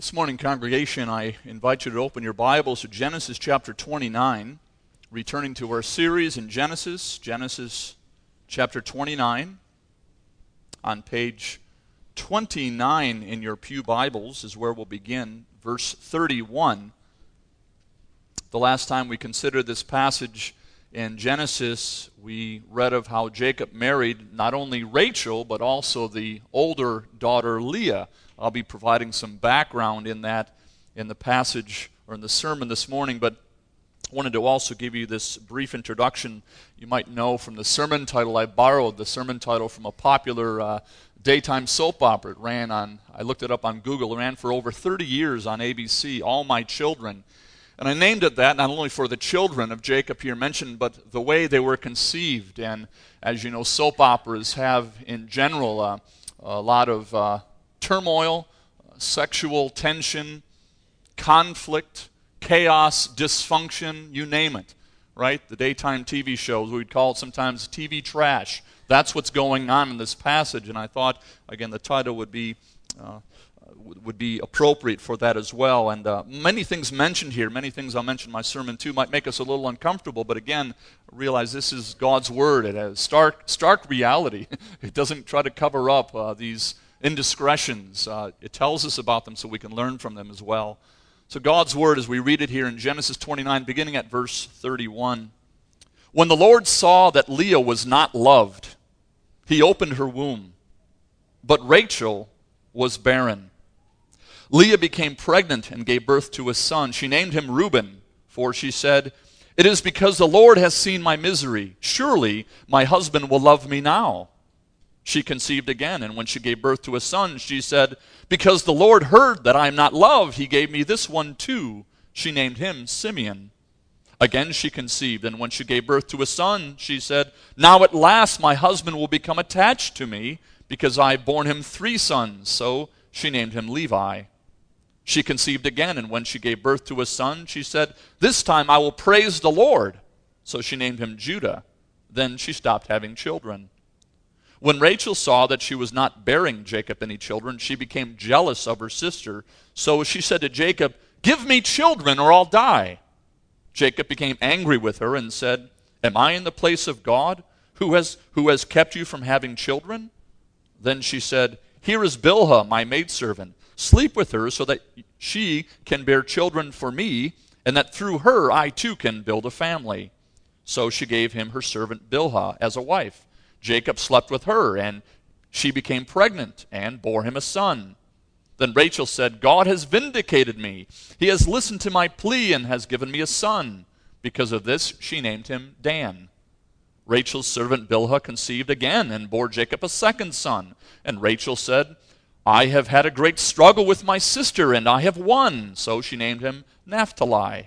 This morning, congregation, I invite you to open your Bibles to Genesis chapter 29, returning to our series in Genesis chapter 29. On page 29 in your pew Bibles is where we'll begin, verse 31. The last time we considered this passage in Genesis, we read of how Jacob married not only Rachel, but also the older daughter Leah. I'll be providing some background in that in the passage or in the sermon this morning, but I wanted to also give you this brief introduction. You might know from the sermon title, I borrowed the sermon title from a popular daytime soap opera. It ran on, I looked it up on Google, it ran for over 30 years on ABC, All My Children. And I named it that not only for the children of Jacob here mentioned, but the way they were conceived. And as you know, soap operas have in general a lot of turmoil, sexual tension, conflict, chaos, dysfunction, you name it, right? The daytime TV shows, we'd call it sometimes TV trash. That's what's going on in this passage, and I thought, again, the title would be appropriate for that as well. And many things mentioned here, many things I'll mention in my sermon too, might make us a little uncomfortable, but again, realize this is God's Word. It has stark reality. It doesn't try to cover up these indiscretions. It tells us about them so we can learn from them as well. So God's Word, as we read it here in Genesis 29, beginning at verse 31. When the Lord saw that Leah was not loved, he opened her womb, but Rachel was barren. Leah became pregnant and gave birth to a son. She named him Reuben, for she said, "It is because the Lord has seen my misery. Surely my husband will love me now." She conceived again, and when she gave birth to a son, she said, "Because the Lord heard that I am not loved, he gave me this one too." She named him Simeon. Again she conceived, and when she gave birth to a son, she said, "Now at last my husband will become attached to me, because I have borne him 3 sons." So she named him Levi. She conceived again, and when she gave birth to a son, she said, "This time I will praise the Lord." So she named him Judah. Then she stopped having children. When Rachel saw that she was not bearing Jacob any children, she became jealous of her sister. So she said to Jacob, "Give me children or I'll die." Jacob became angry with her and said, "Am I in the place of God, who has kept you from having children?" Then she said, "Here is Bilhah, my maidservant. Sleep with her so that she can bear children for me, and that through her I too can build a family." So she gave him her servant Bilhah as a wife. Jacob slept with her, and she became pregnant and bore him a son. Then Rachel said, "God has vindicated me. He has listened to my plea and has given me a son." Because of this, she named him Dan. Rachel's servant Bilhah conceived again and bore Jacob a second son. And Rachel said, "I have had a great struggle with my sister, and I have won." So she named him Naphtali.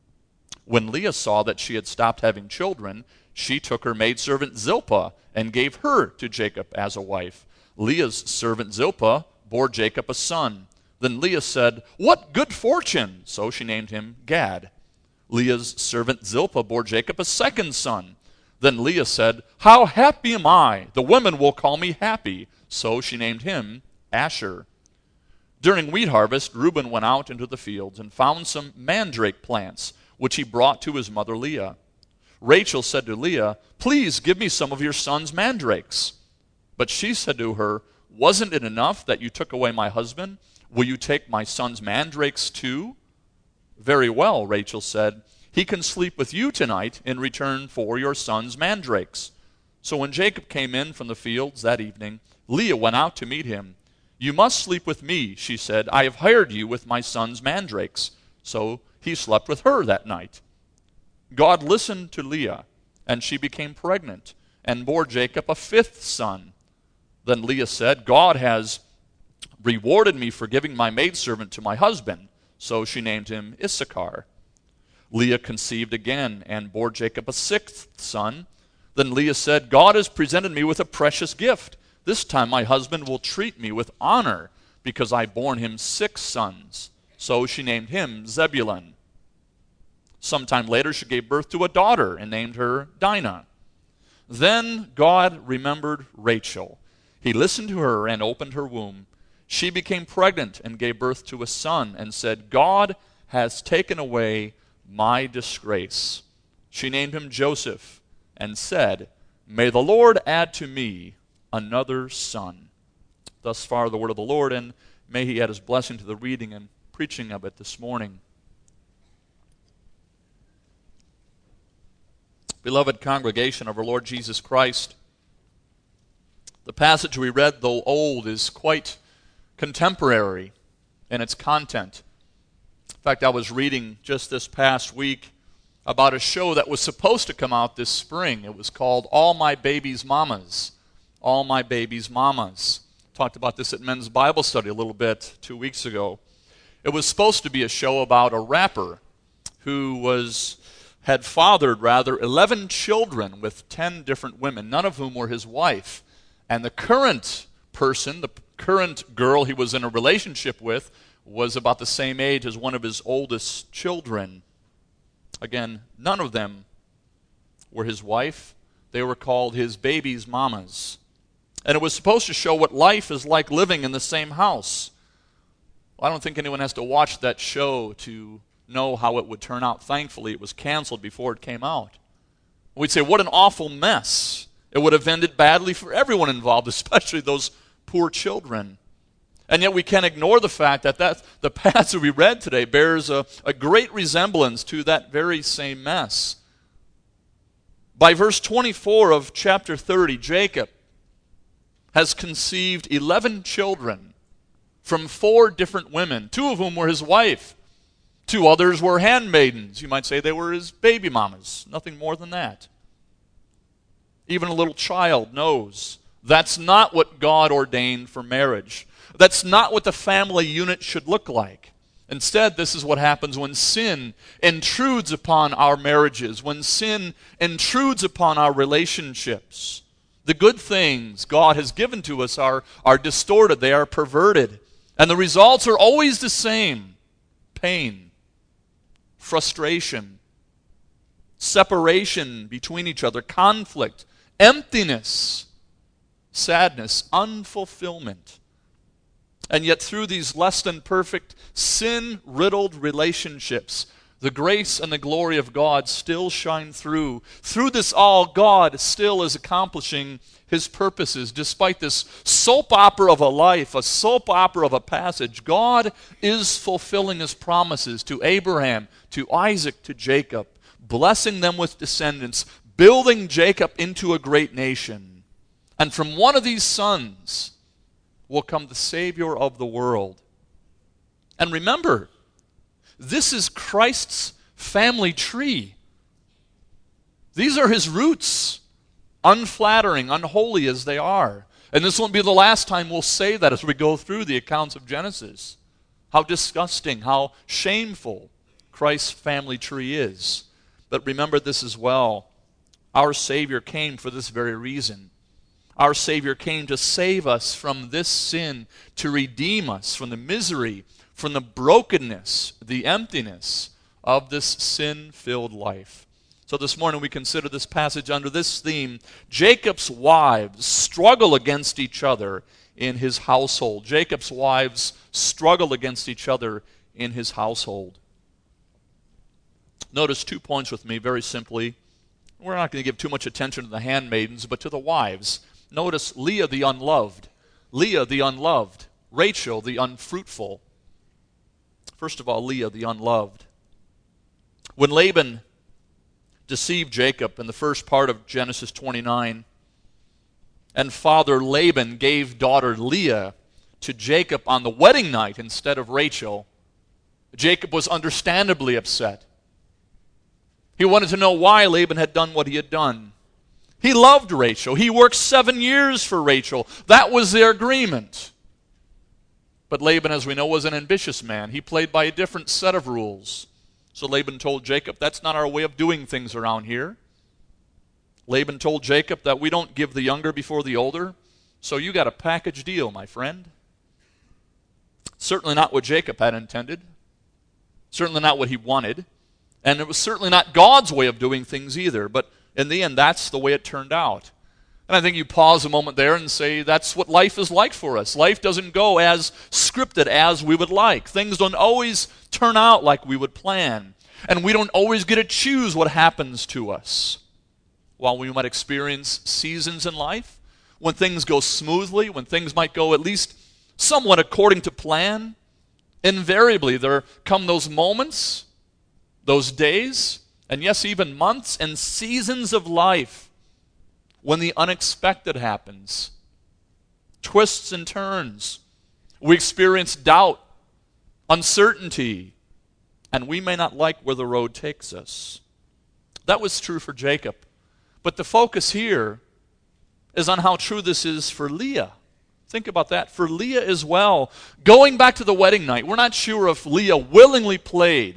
When Leah saw that she had stopped having children, she took her maidservant Zilpah and gave her to Jacob as a wife. Leah's servant Zilpah bore Jacob a son. Then Leah said, "What good fortune!" So she named him Gad. Leah's servant Zilpah bore Jacob a second son. Then Leah said, "How happy am I! The women will call me happy." So she named him Asher. During wheat harvest, Reuben went out into the fields and found some mandrake plants, which he brought to his mother Leah. Rachel said to Leah, "Please give me some of your son's mandrakes." But she said to her, "Wasn't it enough that you took away my husband? Will you take my son's mandrakes too?" "Very well," Rachel said, "he can sleep with you tonight in return for your son's mandrakes." So when Jacob came in from the fields that evening, Leah went out to meet him. "You must sleep with me," she said. "I have hired you with my son's mandrakes." So he slept with her that night. God listened to Leah, and she became pregnant and bore Jacob a 5th son. Then Leah said, "God has rewarded me for giving my maidservant to my husband." So she named him Issachar. Leah conceived again and bore Jacob a 6th son. Then Leah said, "God has presented me with a precious gift. This time my husband will treat me with honor because I've borne him 6 sons." So she named him Zebulun. Sometime later she gave birth to a daughter and named her Dinah. Then God remembered Rachel. He listened to her and opened her womb. She became pregnant and gave birth to a son and said, God has taken away my disgrace. She named him Joseph and said, May the Lord add to me another son. Thus far the word of the Lord, and may he add his blessing to the reading and preaching of it this morning. Beloved congregation of our Lord Jesus Christ, the passage we read, though old, is quite contemporary in its content. In fact, I was reading just this past week about a show that was supposed to come out this spring. It was called All My Baby's Mamas. All My Baby's Mamas. Talked about this at Men's Bible Study a little bit 2 weeks ago. It was supposed to be a show about a rapper who had fathered 11 children with 10 different women, none of whom were his wife. And the current person, the current girl he was in a relationship with, was about the same age as one of his oldest children. Again, none of them were his wife. They were called his baby's mamas. And it was supposed to show what life is like living in the same house. Well, I don't think anyone has to watch that show to know how it would turn out. Thankfully, it was canceled before it came out. We'd say, what an awful mess. It would have ended badly for everyone involved, especially those poor children. And yet we can't ignore the fact that the passage we read today bears a great resemblance to that very same mess. By verse 24 of chapter 30, Jacob has conceived 11 children from 4 different women, 2 of whom were his wife. 2 others were handmaidens. You might say they were his baby mamas. Nothing more than that. Even a little child knows that's not what God ordained for marriage. That's not what the family unit should look like. Instead, this is what happens when sin intrudes upon our marriages, when sin intrudes upon our relationships. The good things God has given to us are distorted, they are perverted. And the results are always the same: pain, frustration, separation between each other, conflict, emptiness, sadness, unfulfillment. And yet through these less than perfect, sin-riddled relationships, the grace and the glory of God still shine through. Through this all, God still is accomplishing his purposes. Despite this soap opera of a life, a soap opera of a passage, God is fulfilling his promises to Abraham, to Isaac, to Jacob, blessing them with descendants, building Jacob into a great nation. And from one of these sons will come the Savior of the world. And remember, this is Christ's family tree. These are his roots, unflattering, unholy as they are. And this won't be the last time we'll say that as we go through the accounts of Genesis. How disgusting, how shameful Christ's family tree is. But remember this as well. Our Savior came for this very reason. Our Savior came to save us from this sin, to redeem us from the misery, from the brokenness, the emptiness of this sin-filled life. So this morning we consider this passage under this theme: Jacob's wives struggle against each other in his household. Jacob's wives struggle against each other in his household. Notice 2 points with me very simply. We're not going to give too much attention to the handmaidens, but to the wives. Notice Leah the unloved, Rachel the unfruitful. First of all, Leah the unloved. When Laban deceived Jacob in the first part of Genesis 29, and father Laban gave daughter Leah to Jacob on the wedding night instead of Rachel, Jacob was understandably upset. He wanted to know why Laban had done what he had done. He loved Rachel. He worked 7 years for Rachel. That was their agreement. But Laban, as we know, was an ambitious man. He played by a different set of rules. So Laban told Jacob, that's not our way of doing things around here. Laban told Jacob that we don't give the younger before the older. So you got a package deal, my friend. Certainly not what Jacob had intended. Certainly not what he wanted. And it was certainly not God's way of doing things either. But in the end, that's the way it turned out. And I think you pause a moment there and say that's what life is like for us. Life doesn't go as scripted as we would like. Things don't always turn out like we would plan. And we don't always get to choose what happens to us. While we might experience seasons in life, when things go smoothly, when things might go at least somewhat according to plan, invariably there come those moments, those days, and yes, even months and seasons of life when the unexpected happens. Twists and turns. We experience doubt, uncertainty, and we may not like where the road takes us. That was true for Jacob. But the focus here is on how true this is for Leah. Think about that. For Leah as well. Going back to the wedding night, we're not sure if Leah willingly played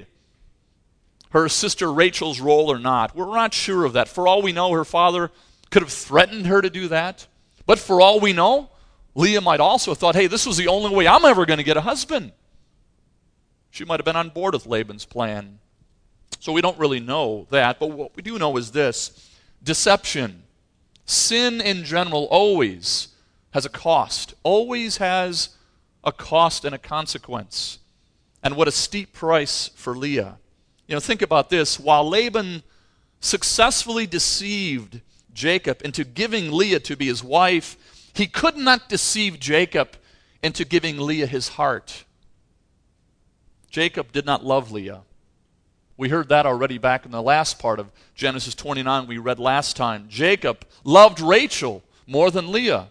her sister Rachel's role or not. We're not sure of that. For all we know, her father could have threatened her to do that. But for all we know, Leah might also have thought, hey, this was the only way I'm ever going to get a husband. She might have been on board with Laban's plan. So we don't really know that. But what we do know is this. Deception, sin in general, always has a cost. Always has a cost and a consequence. And what a steep price for Leah. Think about this. While Laban successfully deceived Jacob into giving Leah to be his wife, he could not deceive Jacob into giving Leah his heart. Jacob did not love Leah. We heard that already back in the last part of Genesis 29 we read last time. Jacob loved Rachel more than Leah.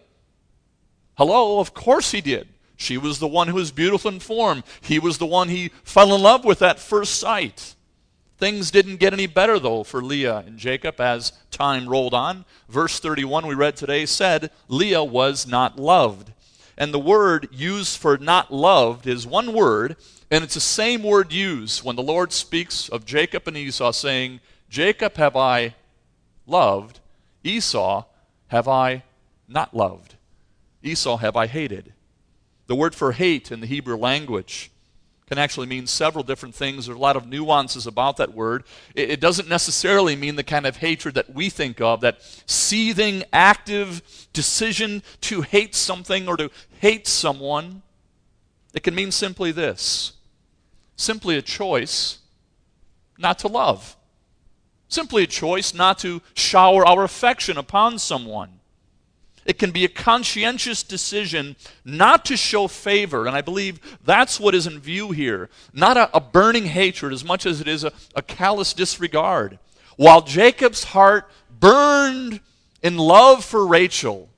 Hello, of course he did. She was the one who was beautiful in form. He was the one he fell in love with at first sight. Things didn't get any better, though, for Leah and Jacob as time rolled on. Verse 31 we read today said, Leah was not loved. And the word used for not loved is one word, and it's the same word used when the Lord speaks of Jacob and Esau, saying, Jacob have I loved, Esau have I not loved. Esau have I hated. The word for hate in the Hebrew language can actually mean several different things. There's a lot of nuances about that word. It doesn't necessarily mean the kind of hatred that we think of, that seething, active decision to hate something or to hate someone. It can mean simply this. Simply a choice not to love. Simply a choice not to shower our affection upon someone. It can be a conscientious decision not to show favor, and I believe that's what is in view here. Not a burning hatred as much as it is a callous disregard. While Jacob's heart burned in love for Rachel,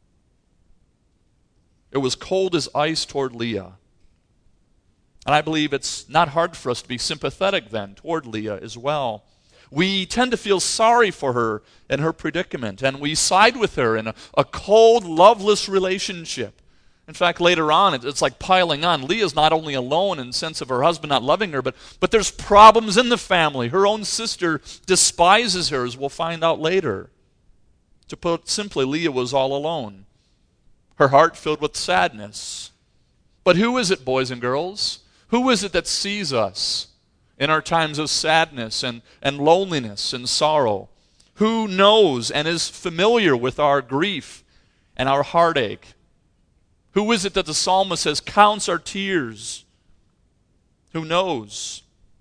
it was cold as ice toward Leah. And I believe it's not hard for us to be sympathetic then toward Leah as well. We tend to feel sorry for her and her predicament, and we side with her in a cold, loveless relationship. In fact, later on, it's like piling on. Leah's not only alone in the sense of her husband not loving her, but there's problems in the family. Her own sister despises her, as we'll find out later. To put it simply, Leah was all alone. Her heart filled with sadness. But who is it, boys and girls? Who is it that sees us in our times of sadness and loneliness and sorrow? Who knows and is familiar with our grief and our heartache? Who is it that the psalmist says counts our tears? Who knows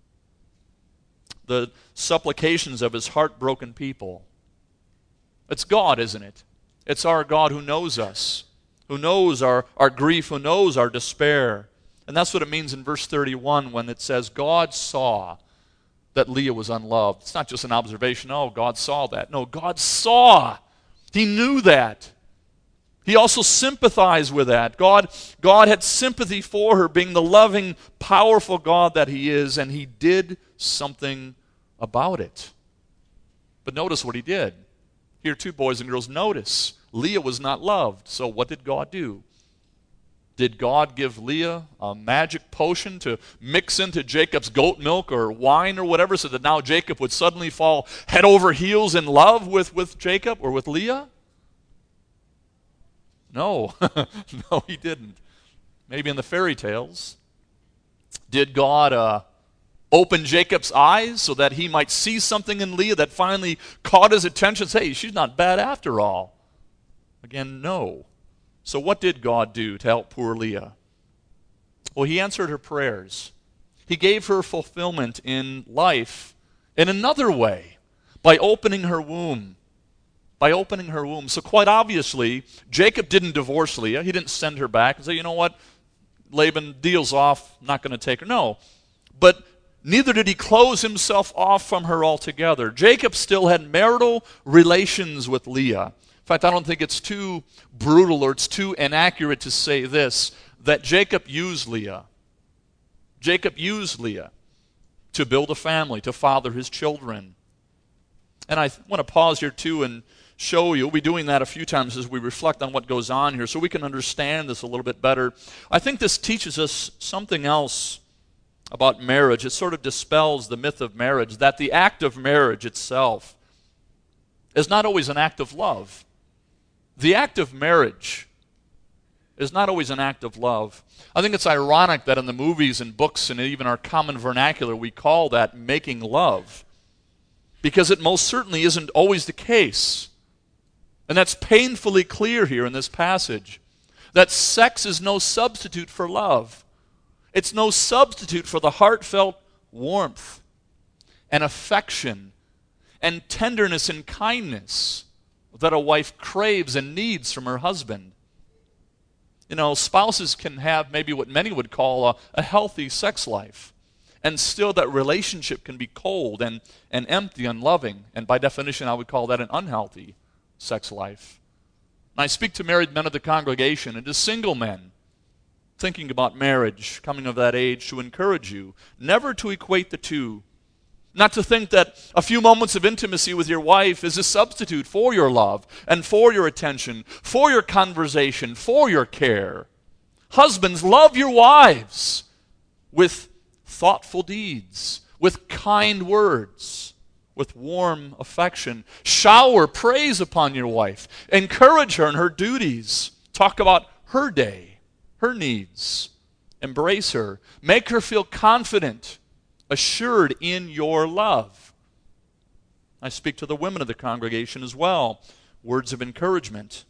the supplications of his heartbroken people? It's God, isn't it? It's our God who knows us, who knows our grief, who knows our despair. And that's what it means in verse 31 when it says, God saw that Leah was unloved. It's not just an observation, oh, God saw that. No, God saw. He knew that. He also sympathized with that. God had sympathy for her, being the loving, powerful God that he is, and he did something about it. But notice what he did. Here too, boys and girls, notice. Leah was not loved. So what did God do? Did God give Leah a magic potion to mix into Jacob's goat milk or wine or whatever so that now Jacob would suddenly fall head over heels in love with Jacob or with Leah? No. No, he didn't. Maybe in the fairy tales. Did God open Jacob's eyes so that he might see something in Leah that finally caught his attention? Say, hey, she's not bad after all. Again, no. So what did God do to help poor Leah? Well, he answered her prayers. He gave her fulfillment in life in another way, by opening her womb. By opening her womb. So quite obviously, Jacob didn't divorce Leah. He didn't send her back and say, you know what, Laban, deal's off, not going to take her. No. But neither did he close himself off from her altogether. Jacob still had marital relations with Leah. In fact, I don't think it's too brutal or it's too inaccurate to say this, that Jacob used Leah. Jacob used Leah to build a family, to father his children. And I want to pause here too and show you, we'll be doing that a few times as we reflect on what goes on here so we can understand this a little bit better. I think this teaches us something else about marriage. It sort of dispels the myth of marriage, that the act of marriage itself is not always an act of love. The act of marriage is not always an act of love. I think it's ironic that in the movies and books and even our common vernacular we call that making love, because it most certainly isn't always the case. And that's painfully clear here in this passage, that sex is no substitute for love. It's no substitute for the heartfelt warmth and affection and tenderness and kindness that a wife craves and needs from her husband. You know, spouses can have maybe what many would call a healthy sex life, and still that relationship can be cold and empty and unloving, and by definition I would call that an unhealthy sex life. And I speak to married men of the congregation and to single men thinking about marriage, coming of that age, to encourage you never to equate the two. Not to think that a few moments of intimacy with your wife is a substitute for your love and for your attention, for your conversation, for your care. Husbands, love your wives with thoughtful deeds, with kind words, with warm affection. Shower praise upon your wife. Encourage her in her duties. Talk about her day, her needs. Embrace her. Make her feel confident, assured in your love. I speak to the women of the congregation as well. Words of encouragement.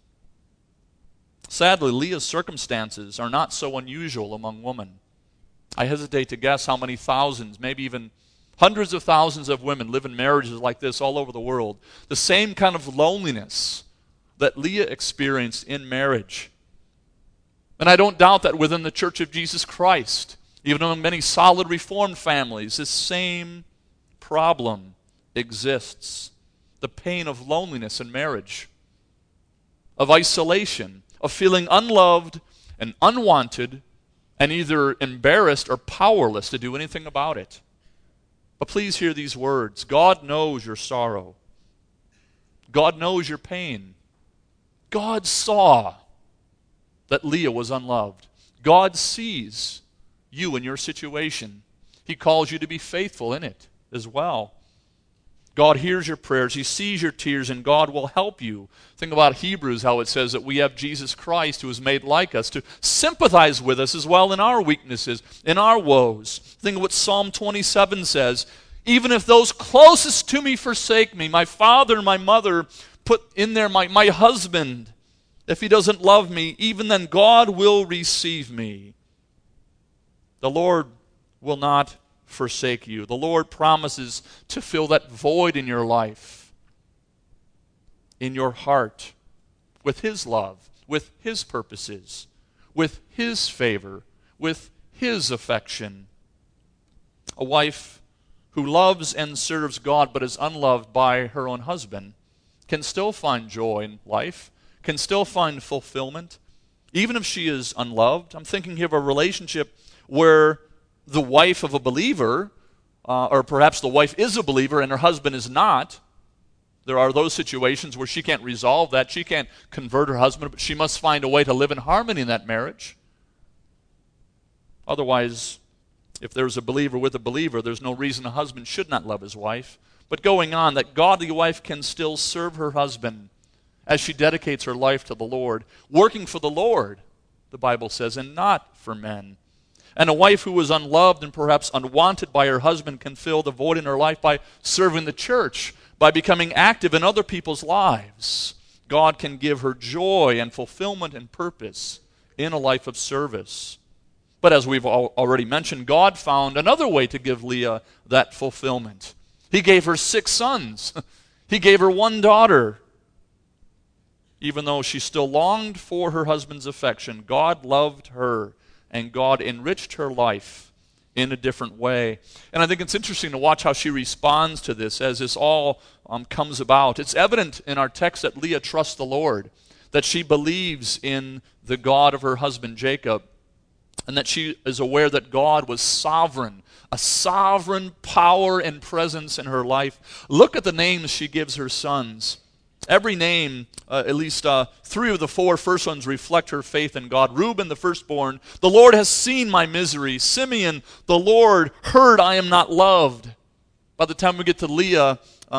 Sadly, Leah's circumstances are not so unusual among women. I hesitate to guess how many thousands, maybe even hundreds of thousands of women live in marriages like this all over the world. The same kind of loneliness that Leah experienced in marriage. And I don't doubt that within the Church of Jesus Christ, even among many solid Reformed families, this same problem exists. The pain of loneliness in marriage, of isolation, of feeling unloved and unwanted, and either embarrassed or powerless to do anything about it. But please hear these words. God knows your sorrow. God knows your pain. God saw that Leah was unloved. God sees you and your situation. He calls you to be faithful in it as well. God hears your prayers. He sees your tears, and God will help you. Think about Hebrews, how it says that we have Jesus Christ who is made like us to sympathize with us as well in our weaknesses, in our woes. Think of what Psalm 27 says. Even if those closest to me forsake me, my father and my mother, put in there my husband, if he doesn't love me, even then God will receive me. The Lord will not forsake you. The Lord promises to fill that void in your life, in your heart, with His love, with His purposes, with His favor, with His affection. A wife who loves and serves God but is unloved by her own husband can still find joy in life, can still find fulfillment, even if she is unloved. I'm thinking here of a relationship where the wife of a believer, or perhaps the wife is a believer and her husband is not. There are those situations where she can't resolve that. She can't convert her husband, but she must find a way to live in harmony in that marriage. Otherwise, if there's a believer with a believer, there's no reason a husband should not love his wife. But going on, that godly wife can still serve her husband as she dedicates her life to the Lord, working for the Lord, the Bible says, and not for men. And a wife who is unloved and perhaps unwanted by her husband can fill the void in her life by serving the church, by becoming active in other people's lives. God can give her joy and fulfillment and purpose in a life of service. But as we've already mentioned, God found another way to give Leah that fulfillment. He gave her 6 sons. He gave her 1 daughter. Even though she still longed for her husband's affection, God loved her, and God enriched her life in a different way. And I think it's interesting to watch how she responds to this as this all comes about. It's evident in our text that Leah trusts the Lord, that she believes in the God of her husband Jacob, and that she is aware that God was sovereign, a sovereign power and presence in her life. Look at the names she gives her sons. Every name, at least 3 of the 4 first ones reflect her faith in God. Reuben, the firstborn, the Lord has seen my misery. Simeon, the Lord heard I am not loved. By the time we get to by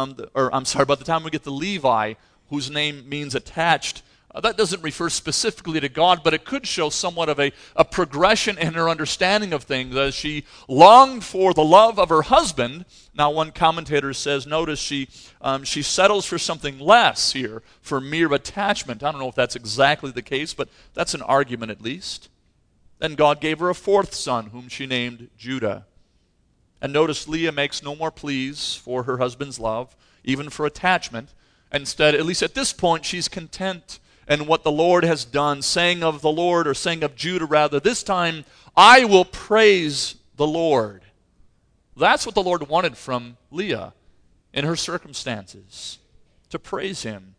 the time we get to Levi, whose name means attached, that doesn't refer specifically to God, but it could show somewhat of a progression in her understanding of things as she longed for the love of her husband. Now, one commentator says, notice she settles for something less here, for mere attachment. I don't know if that's exactly the case, but that's an argument at least. Then God gave her a 4th son, whom she named Judah. And notice Leah makes no more pleas for her husband's love, even for attachment. Instead, at least at this point, she's content in what the Lord has done, saying of the Lord, or saying of Judah rather, this time, I will praise the Lord. That's what the Lord wanted from Leah in her circumstances, to praise him.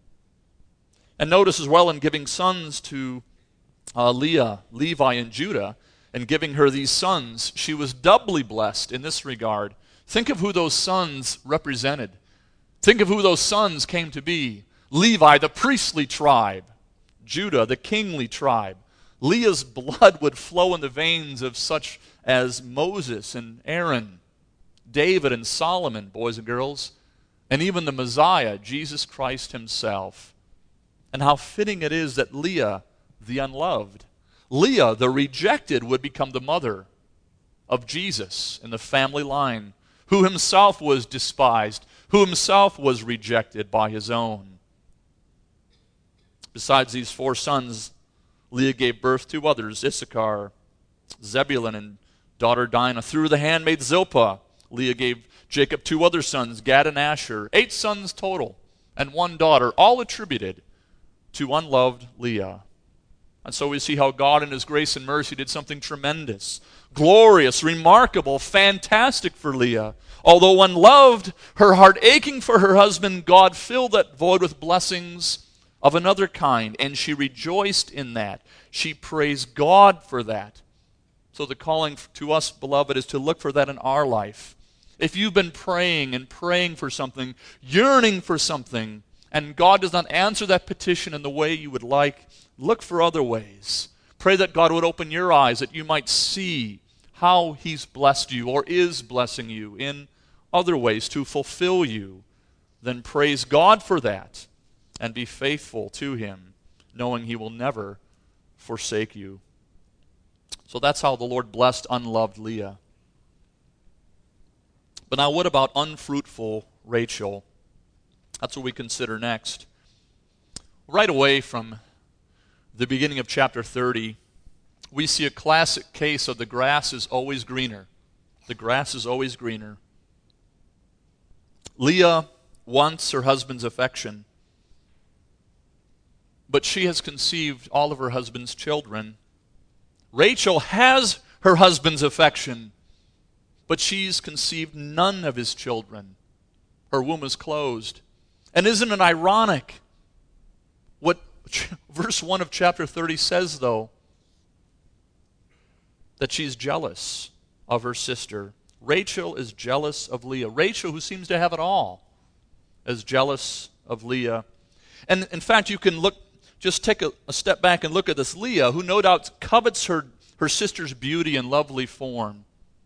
And notice as well in giving sons to Leah, Levi, and Judah, and giving her these sons, she was doubly blessed in this regard. Think of who those sons represented. Think of who those sons came to be. Levi, the priestly tribe. Judah, the kingly tribe. Leah's blood would flow in the veins of such as Moses and Aaron, David and Solomon, boys and girls, and even the Messiah, Jesus Christ himself. And how fitting it is that Leah, the unloved, Leah, the rejected, would become the mother of Jesus in the family line, who himself was despised, who himself was rejected by his own. Besides these 4 sons, Leah gave birth to others, Issachar, Zebulun, and daughter Dinah. Through the handmaid Zilpah, Leah gave Jacob 2 other sons, Gad and Asher. 8 sons total, and 1 daughter, all attributed to unloved Leah. And so we see how God in his grace and mercy did something tremendous, glorious, remarkable, fantastic for Leah. Although unloved, her heart aching for her husband, God filled that void with blessings of another kind, and she rejoiced in that. She praised God for that. So the calling to us, beloved, is to look for that in our life. If you've been praying and praying for something, yearning for something, and God does not answer that petition in the way you would like, look for other ways. Pray that God would open your eyes, that you might see how he's blessed you or is blessing you in other ways to fulfill you. Then praise God for that and be faithful to him, knowing he will never forsake you. So that's how the Lord blessed unloved Leah. But now what about unfruitful Rachel? That's what we consider next. Right away from the beginning of chapter 30, we see a classic case of the grass is always greener. The grass is always greener. Leah wants her husband's affection, but she has conceived all of her husband's children. Rachel has her husband's affection, but she's conceived none of his children. Her womb is closed. And isn't it ironic what verse 1 of chapter 30 says, though? That she's jealous of her sister. Rachel is jealous of Leah. Rachel, who seems to have it all, is jealous of Leah. And in fact, you can just take a step back and look at this Leah, who no doubt covets her sister's beauty and lovely form.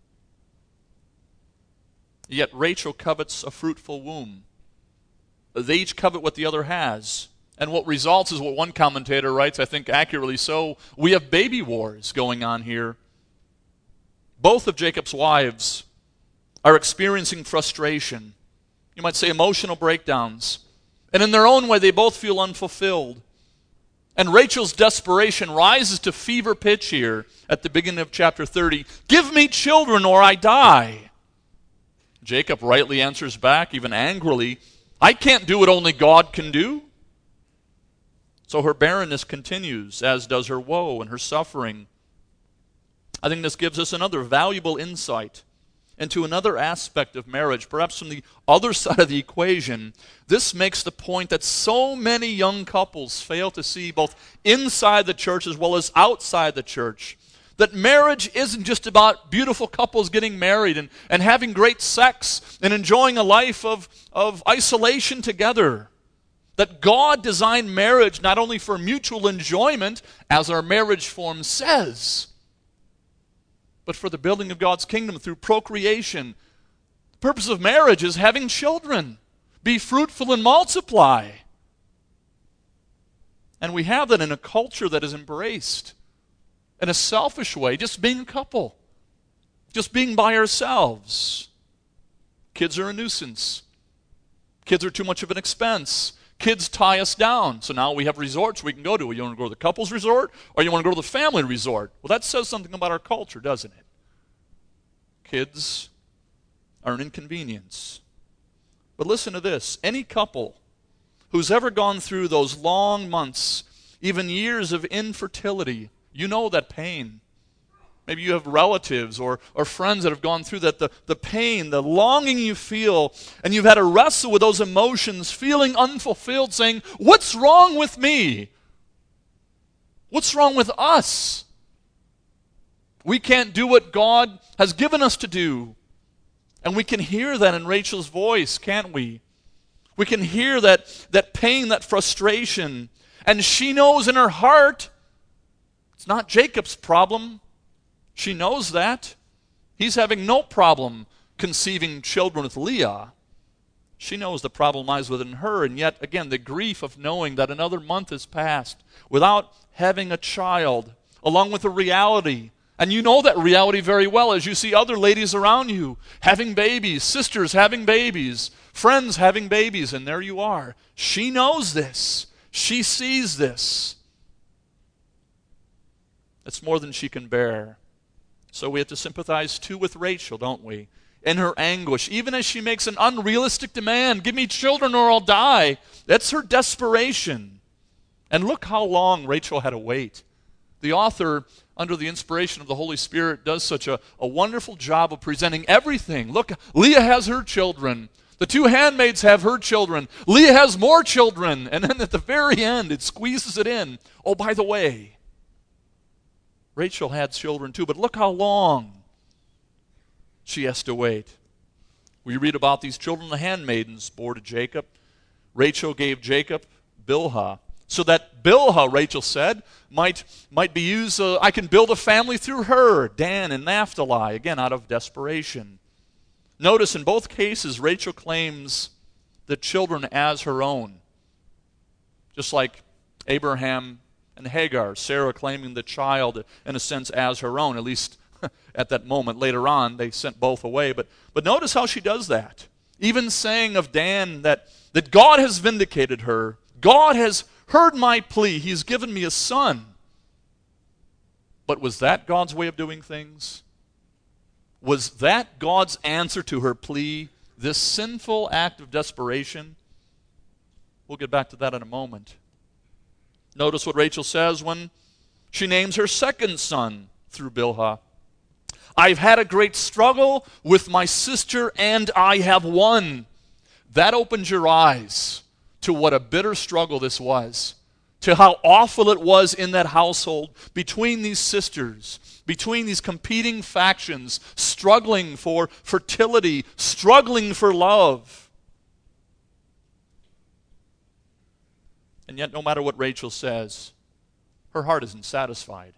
Yet Rachel covets a fruitful womb. They each covet what the other has. And what results is what one commentator writes, I think accurately so, we have baby wars going on here. Both of Jacob's wives are experiencing frustration. You might say emotional breakdowns. And in their own way, they both feel unfulfilled. And Rachel's desperation rises to fever pitch here at the beginning of chapter 30. Give me children or I die. Jacob rightly answers back, even angrily, I can't do what only God can do. So her barrenness continues, as does her woe and her suffering. I think this gives us another valuable insight into another aspect of marriage, perhaps from the other side of the equation. This makes the point that so many young couples fail to see, both inside the church as well as outside the church, that marriage isn't just about beautiful couples getting married and having great sex and enjoying a life of isolation together. That God designed marriage not only for mutual enjoyment, as our marriage form says, but for the building of God's kingdom through procreation. The purpose of marriage is having children. Be fruitful and multiply. And we have that in a culture that is embraced in a selfish way, just being a couple, just being by ourselves. Kids are a nuisance. Kids are too much of an expense. Kids tie us down. So now we have resorts we can go to. You want to go to the couple's resort or you want to go to the family resort? Well, that says something about our culture, doesn't it? Kids are an inconvenience. But listen to this. Any couple who's ever gone through those long months, even years of infertility, you know that pain. Maybe you have relatives or friends that have gone through that, the pain, the longing you feel, and you've had to wrestle with those emotions, feeling unfulfilled, saying, what's wrong with me? What's wrong with us? We can't do what God has given us to do. And we can hear that in Rachel's voice, can't we? We can hear that pain, that frustration. And she knows in her heart, it's not Jacob's problem. She knows that. He's having no problem conceiving children with Leah. She knows the problem lies within her, and yet, again, the grief of knowing that another month has passed without having a child, along with the reality. And you know that reality very well as you see other ladies around you having babies, sisters having babies, friends having babies, and there you are. She knows this. She sees this. It's more than she can bear. So we have to sympathize too with Rachel, don't we? In her anguish, even as she makes an unrealistic demand, give me children or I'll die. That's her desperation. And look how long Rachel had to wait. The author, under the inspiration of the Holy Spirit, does such a wonderful job of presenting everything. Look, Leah has her children. The two handmaids have her children. Leah has more children. And then at the very end, it squeezes it in. Oh, by the way, Rachel had children too, but look how long she has to wait. We read about these children, the handmaidens bore to Jacob. Rachel gave Jacob Bilhah, so that Bilhah, Rachel said, might be used, I can build a family through her, Dan and Naphtali, again out of desperation. Notice in both cases, Rachel claims the children as her own, just like Abraham and Hagar, Sarah claiming the child in a sense as her own, at least at that moment. Later on, they sent both away. But notice how she does that. Even saying of Dan that God has vindicated her. God has heard my plea. He's given me a son. But was that God's way of doing things? Was that God's answer to her plea, this sinful act of desperation? We'll get back to that in a moment. Notice what Rachel says when she names her second son through Bilhah. I've had a great struggle with my sister and I have won. That opens your eyes to what a bitter struggle this was, to how awful it was in that household between these sisters, between these competing factions, struggling for fertility, struggling for love. And yet, no matter what Rachel says, her heart isn't satisfied.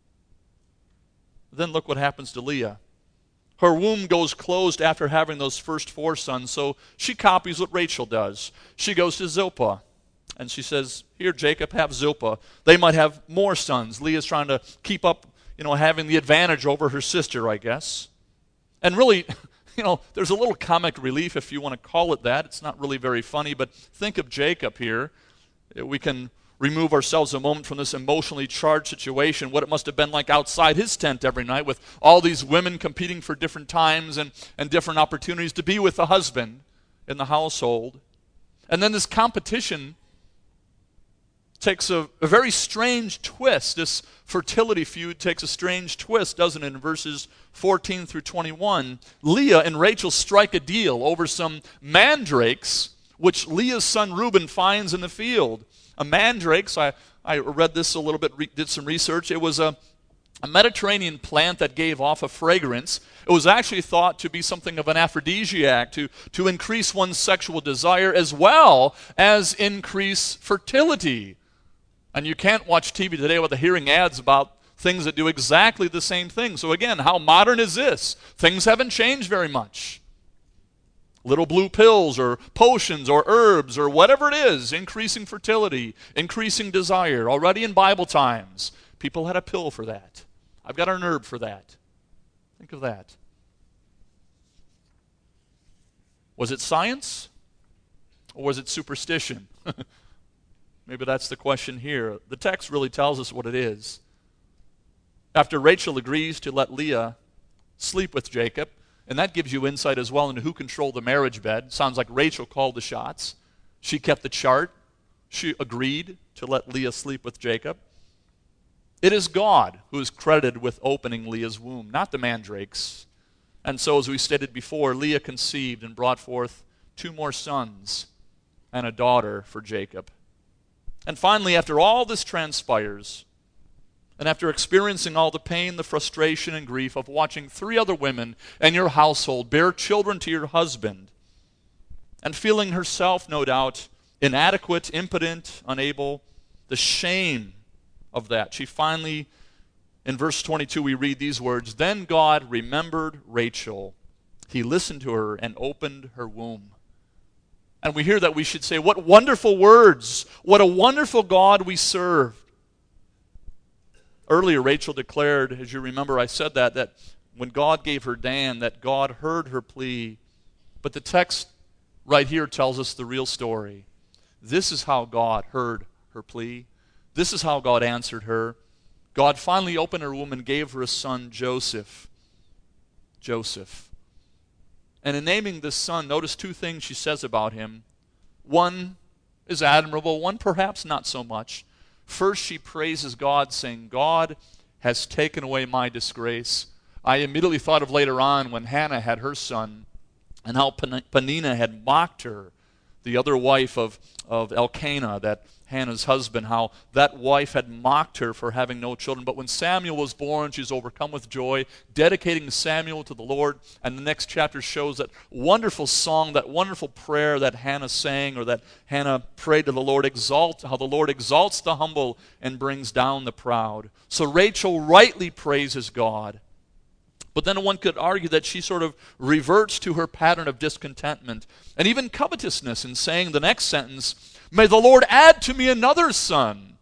Then look what happens to Leah. Her womb goes closed after having those first 4 sons, so she copies what Rachel does. She goes to Zilpah, and she says, here, Jacob, have Zilpah. They might have more sons. Leah's trying to keep up, having the advantage over her sister, I guess. And really, there's a little comic relief, if you want to call it that. It's not really very funny, but think of Jacob here. We can remove ourselves a moment from this emotionally charged situation, what it must have been like outside his tent every night with all these women competing for different times and different opportunities to be with the husband in the household. And then this competition takes a very strange twist. This fertility feud takes a strange twist, doesn't it? In verses 14 through 21, Leah and Rachel strike a deal over some mandrakes, which Leah's son Reuben finds in the field. A mandrakes, I read this a little bit, did some research. It was a Mediterranean plant that gave off a fragrance. It was actually thought to be something of an aphrodisiac, to increase one's sexual desire as well as increase fertility. And you can't watch TV today without hearing ads about things that do exactly the same thing. So again, how modern is this? Things haven't changed very much. Little blue pills or potions or herbs or whatever it is, increasing fertility, increasing desire. Already in Bible times, people had a pill for that. I've got an herb for that. Think of that. Was it science or was it superstition? Maybe that's the question here. The text really tells us what it is. After Rachel agrees to let Leah sleep with Jacob, and that gives you insight as well into who controlled the marriage bed. Sounds like Rachel called the shots. She kept the chart. She agreed to let Leah sleep with Jacob. It is God who is credited with opening Leah's womb, not the mandrakes. And so, as we stated before, Leah conceived and brought forth 2 more sons and a daughter for Jacob. And finally, after all this transpires, and after experiencing all the pain, the frustration, and grief of watching 3 other women in your household bear children to your husband, and feeling herself, no doubt, inadequate, impotent, unable, the shame of that, she finally, in verse 22, we read these words, "Then God remembered Rachel. He listened to her and opened her womb." And we hear that we should say, what wonderful words, what a wonderful God we serve. Earlier, Rachel declared, as you remember, I said that when God gave her Dan, that God heard her plea. But the text right here tells us the real story. This is how God heard her plea. This is how God answered her. God finally opened her womb and gave her a son, Joseph. Joseph. And in naming this son, notice 2 things she says about him. One is admirable, one perhaps not so much. First, she praises God, saying, God has taken away my disgrace. I immediately thought of later on when Hannah had her son and how Peninnah had mocked her, the other wife of Elkanah, that Hannah's husband, how that wife had mocked her for having no children. But when Samuel was born, she's overcome with joy, dedicating Samuel to the Lord. And the next chapter shows that wonderful song, that wonderful prayer that Hannah sang, or that Hannah prayed to the Lord, how the Lord exalts the humble and brings down the proud. So Rachel rightly praises God. But then one could argue that she sort of reverts to her pattern of discontentment and even covetousness in saying the next sentence, "May the Lord add to me another son."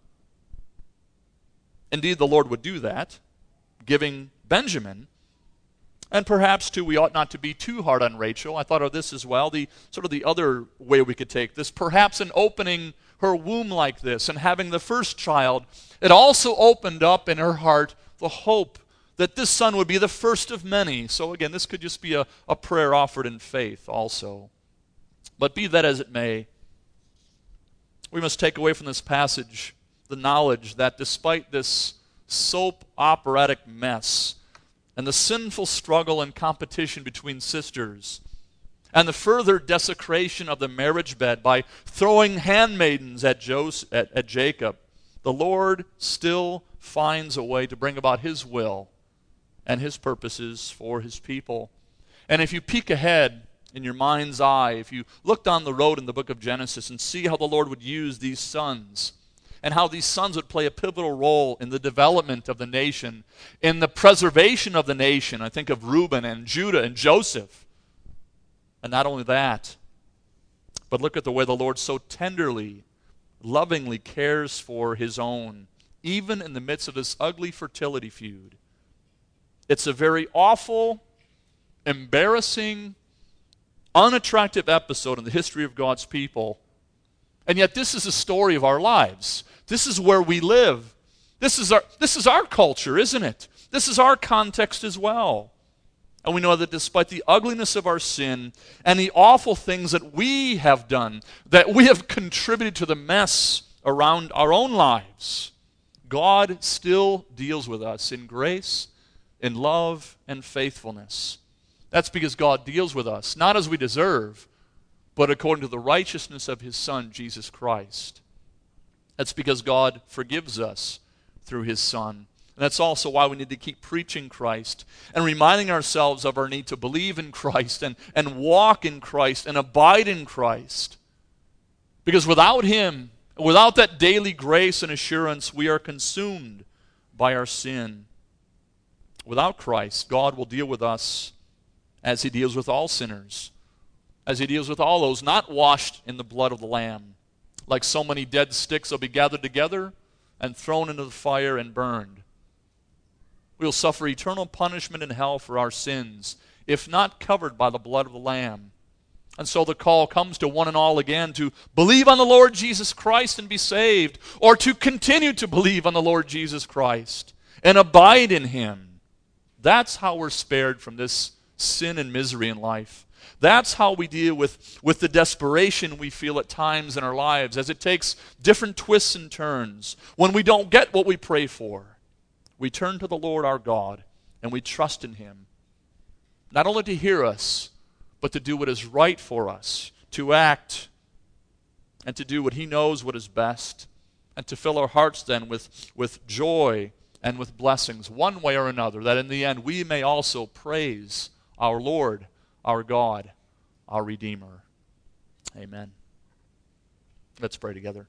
Indeed, the Lord would do that, giving Benjamin. And perhaps, too, we ought not to be too hard on Rachel. I thought of this as well, the other way we could take this. Perhaps in opening her womb like this and having the first child, it also opened up in her heart the hope that this son would be the first of many. So again, this could just be a prayer offered in faith also. But be that as it may, we must take away from this passage the knowledge that despite this soap operatic mess and the sinful struggle and competition between sisters and the further desecration of the marriage bed by throwing handmaidens at Jacob, the Lord still finds a way to bring about His will and His purposes for His people. And if you peek ahead in your mind's eye, if you look down the road in the book of Genesis and see how the Lord would use these sons, and how these sons would play a pivotal role in the development of the nation, in the preservation of the nation. I think of Reuben and Judah and Joseph. And not only that, but look at the way the Lord so tenderly, lovingly cares for His own, even in the midst of this ugly fertility feud. It's a very awful embarrassing, unattractive episode in the history of God's people. And yet this is the story of our lives. This is where we live. This is our culture, isn't it? This is our context as well. And we know that despite the ugliness of our sin and the awful things that we have done, that we have contributed to the mess around our own lives, God still deals with us in grace, in love, and faithfulness. That's because God deals with us, not as we deserve, but according to the righteousness of His Son, Jesus Christ. That's because God forgives us through His Son. And that's also why we need to keep preaching Christ and reminding ourselves of our need to believe in Christ and walk in Christ and abide in Christ. Because without Him, without that daily grace and assurance, we are consumed by our sin. Without Christ, God will deal with us as He deals with all sinners, as He deals with all those not washed in the blood of the Lamb. Like so many dead sticks will be gathered together and thrown into the fire and burned. We will suffer eternal punishment in hell for our sins, if not covered by the blood of the Lamb. And so the call comes to one and all again to believe on the Lord Jesus Christ and be saved, or to continue to believe on the Lord Jesus Christ and abide in Him. That's how we're spared from this sin and misery in life. That's how we deal with the desperation we feel at times in our lives, as it takes different twists and turns. When we don't get what we pray for, we turn to the Lord our God and we trust in Him, not only to hear us, but to do what is right for us, to act and to do what He knows what is best, and to fill our hearts then with joy and with blessings, one way or another, that in the end we may also praise our Lord, our God, our Redeemer. Amen. Let's pray together.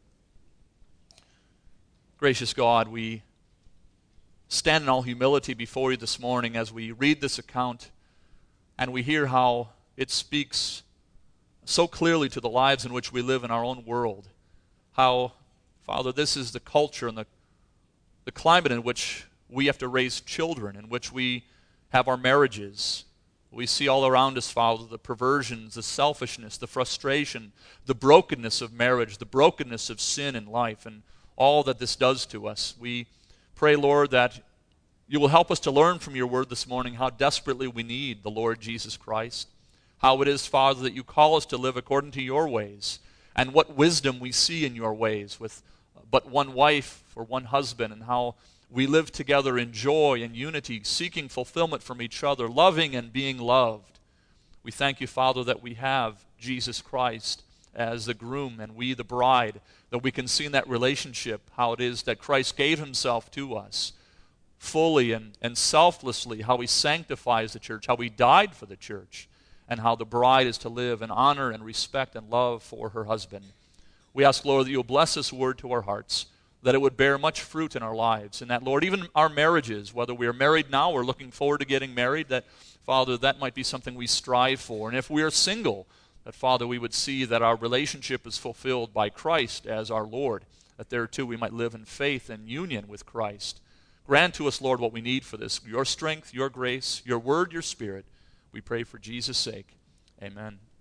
Gracious God, we stand in all humility before You this morning as we read this account and we hear how it speaks so clearly to the lives in which we live in our own world. How, Father, this is the culture and the climate in which we have to raise children, in which we have our marriages. We see all around us, Father, the perversions, the selfishness, the frustration, the brokenness of marriage, the brokenness of sin in life, and all that this does to us. We pray, Lord, that You will help us to learn from Your word this morning how desperately we need the Lord Jesus Christ. How it is, Father, that You call us to live according to Your ways, and what wisdom we see in Your ways with but one wife or one husband, and how we live together in joy and unity, seeking fulfillment from each other, loving and being loved. We thank You, Father, that we have Jesus Christ as the groom and we the bride, that we can see in that relationship how it is that Christ gave Himself to us fully and selflessly, how He sanctifies the church, how He died for the church, and how the bride is to live in honor and respect and love for her husband. We ask, Lord, that You'll bless this word to our hearts, that it would bear much fruit in our lives, and that, Lord, even our marriages, whether we are married now or looking forward to getting married, that, Father, that might be something we strive for. And if we are single, that, Father, we would see that our relationship is fulfilled by Christ as our Lord, that there too we might live in faith and union with Christ. Grant to us, Lord, what we need for this, Your strength, Your grace, Your word, Your Spirit. We pray for Jesus' sake. Amen.